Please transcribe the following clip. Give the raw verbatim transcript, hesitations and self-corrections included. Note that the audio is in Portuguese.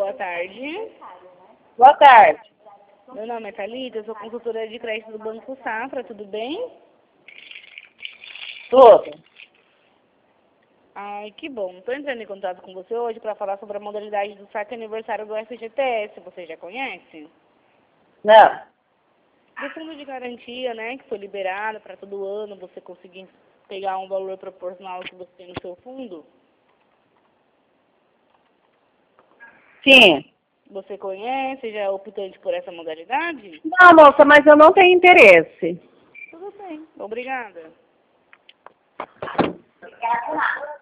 Boa tarde. Boa tarde. Meu nome é Thalita, eu sou consultora de crédito do Banco Safra, tudo bem? Tudo. Ai, que bom. Estou entrando em contato com você hoje para falar sobre a modalidade do saque aniversário do F G T S. Você já conhece? Não. Do fundo de garantia, né, que foi liberado para todo ano você conseguir pegar um valor proporcional ao que você tem no seu fundo. Sim. Você conhece, já é optante por essa modalidade? Não, moça, mas eu não tenho interesse. Tudo bem. Obrigada.